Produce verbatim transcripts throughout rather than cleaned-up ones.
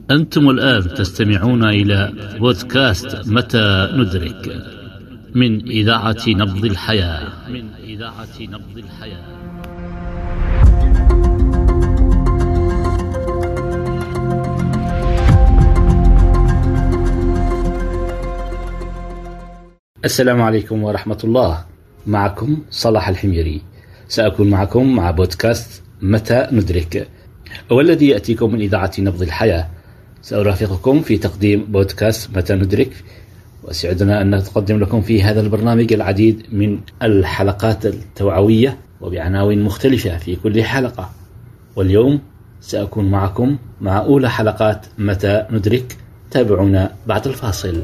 أنتم الآن تستمعون إلى بودكاست متى ندرك من إذاعة نبض الحياة من إذاعة نبض الحياة. السلام عليكم ورحمة الله. معكم صلاح الحميري، سأكون معكم مع بودكاست متى ندرك، والذي يأتيكم من إذاعة نبض الحياة. سأرافقكم في تقديم بودكاست متى ندرك، وسعدنا أن نقدم لكم في هذا البرنامج العديد من الحلقات التوعوية وبعناوين مختلفة في كل حلقة. واليوم سأكون معكم مع أولى حلقات متى ندرك. تابعونا بعد الفاصل.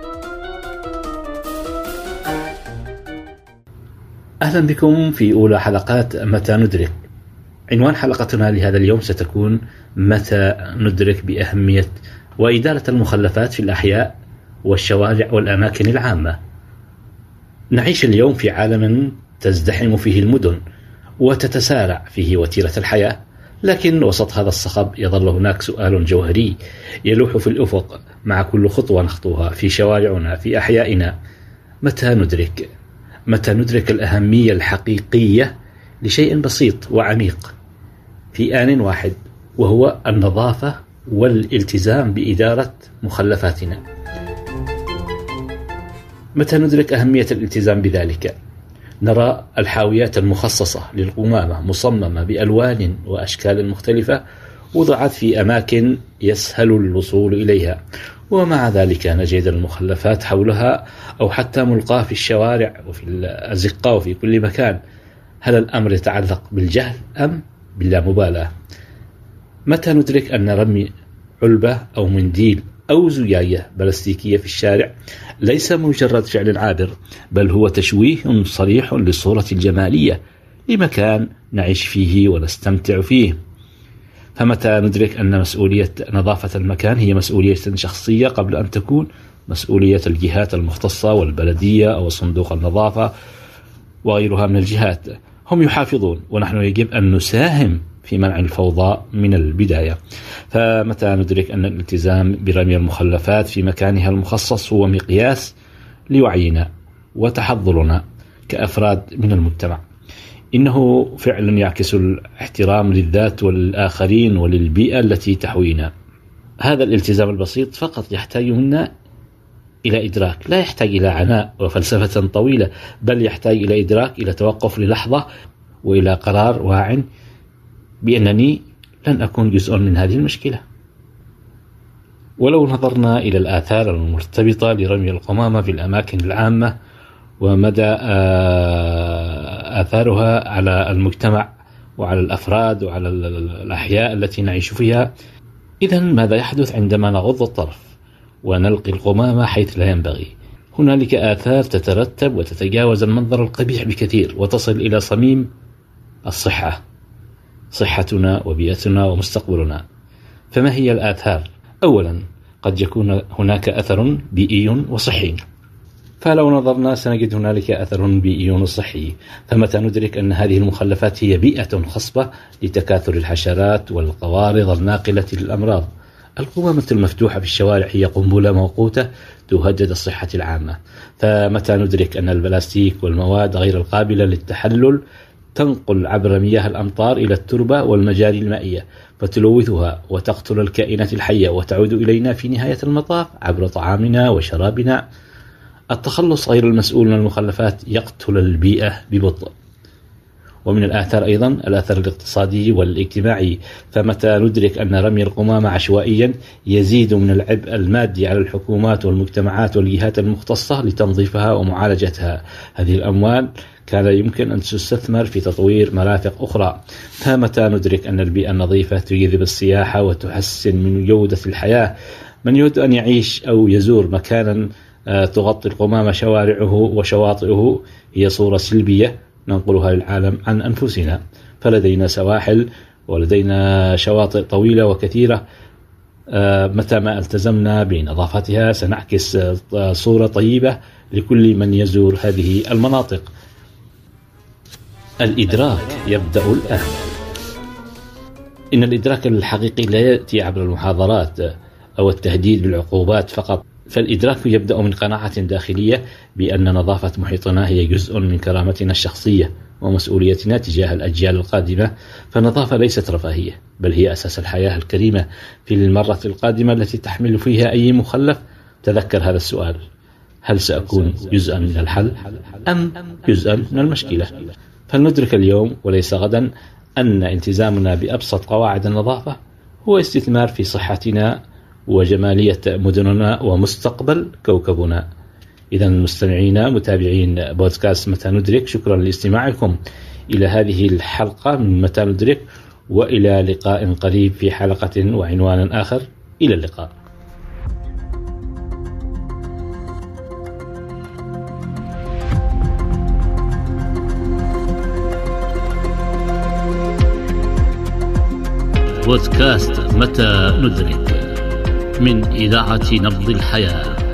أهلا بكم في أولى حلقات متى ندرك. عنوان حلقتنا لهذا اليوم ستكون متى ندرك بأهمية وإدارة المخلفات في الأحياء والشوارع والأماكن العامة. نعيش اليوم في عالم تزدحم فيه المدن وتتسارع فيه وتيرة الحياة، لكن وسط هذا الصخب يظل هناك سؤال جوهري يلوح في الأفق مع كل خطوة نخطوها في شوارعنا في أحيائنا: متى ندرك؟ متى ندرك الأهمية الحقيقية لشيء بسيط وعميق في آن واحد، وهو النظافة والالتزام بإدارة مخلفاتنا؟ متى ندرك أهمية الالتزام بذلك؟ نرى الحاويات المخصصة للقمامة مصممة بألوان وأشكال مختلفة وضعت في أماكن يسهل الوصول إليها، ومع ذلك نجد المخلفات حولها أو حتى ملقاة في الشوارع وفي الأزقة وفي كل مكان. هل الأمر يتعلق بالجهل أم باللامبالاة؟ متى ندرك أن رمي علبة أو منديل أو زجاجة بلاستيكية في الشارع ليس مجرد فعل عابر، بل هو تشويه صريح للصورة الجمالية لمكان نعيش فيه ونستمتع فيه؟ فمتى ندرك أن مسؤولية نظافة المكان هي مسؤولية شخصية قبل أن تكون مسؤولية الجهات المختصة والبلدية أو صندوق النظافة وغيرها من الجهات؟ هم يحافظون ونحن يجب أن نساهم في منع الفوضى من البداية. فمتى ندرك أن الالتزام برمي المخلفات في مكانها المخصص هو مقياس لوعينا وتحضرنا كأفراد من المجتمع؟ إنه فعلا يعكس الاحترام للذات والآخرين وللبيئة التي تحوينا. هذا الالتزام البسيط فقط يحتاج منا إلى إدراك، لا يحتاج إلى عناء وفلسفة طويلة، بل يحتاج إلى إدراك، إلى توقف للحظة، وإلى قرار واع بأنني لن أكون جزء من هذه المشكلة. ولو نظرنا إلى الآثار المرتبطة لرمي القمامة في الأماكن العامة ومدى آثارها على المجتمع وعلى الأفراد وعلى الأحياء التي نعيش فيها، إذن ماذا يحدث عندما نغض الطرف ونلقي القمامة حيث لا ينبغي؟ هنالك آثار تترتب وتتجاوز المنظر القبيح بكثير وتصل إلى صميم الصحة، صحتنا وبيئتنا ومستقبلنا. فما هي الآثار؟ أولا، قد يكون هناك أثر بيئي وصحي، فلو نظرنا سنجد هنالك أثر بيئي وصحي. فمتى ندرك أن هذه المخلفات هي بيئة خصبة لتكاثر الحشرات والقوارض الناقلة للأمراض؟ القمامة المفتوحة في الشوارع هي قنبلة موقوتة تهدد الصحة العامة. فمتى ندرك أن البلاستيك والمواد غير القابلة للتحلل تنقل عبر مياه الأمطار إلى التربة والمجاري المائية فتلوثها وتقتل الكائنات الحية وتعود إلينا في نهاية المطاف عبر طعامنا وشرابنا؟ التخلص غير المسؤول من المخلفات يقتل البيئة ببطء. ومن الآثار أيضا الآثار الاقتصادي والاجتماعي. فمتى ندرك أن رمي القمامة عشوائيا يزيد من العبء المادي على الحكومات والمجتمعات والجهات المختصة لتنظيفها ومعالجتها؟ هذه الأموال كان يمكن أن تستثمر في تطوير مرافق أخرى. فمتى ندرك أن البيئة النظيفة تجذب السياحة وتحسن من جودة الحياة؟ من يود أن يعيش أو يزور مكانا تغطي القمامة شوارعه وشواطئه هي صورة سلبية ننقلها للعالم عن أنفسنا. فلدينا سواحل ولدينا شواطئ طويلة وكثيرة، متى ما التزمنا بنظافتها سنعكس صورة طيبة لكل من يزور هذه المناطق. الإدراك يبدأ الآن. إن الإدراك الحقيقي لا يأتي عبر المحاضرات أو التهديد بالعقوبات فقط، فالإدراك يبدأ من قناعة داخلية بأن نظافة محيطنا هي جزء من كرامتنا الشخصية ومسؤوليتنا تجاه الأجيال القادمة. فالنظافة ليست رفاهية، بل هي أساس الحياة الكريمة. في المرة القادمة التي تحمل فيها أي مخلف، تذكر هذا السؤال: هل سأكون جزءا من الحل أم جزءا من المشكلة؟ فلندرك اليوم وليس غدا أن التزامنا بأبسط قواعد النظافة هو استثمار في صحتنا وجمالية مدننا ومستقبل كوكبنا. إذا مستمعينا متابعين بودكاست متى ندرك، شكرا لاستماعكم إلى هذه الحلقة من متى ندرك، وإلى لقاء قريب في حلقة وعنوان آخر. إلى اللقاء. بودكاست متى ندرك من إذاعة نبض الحياة.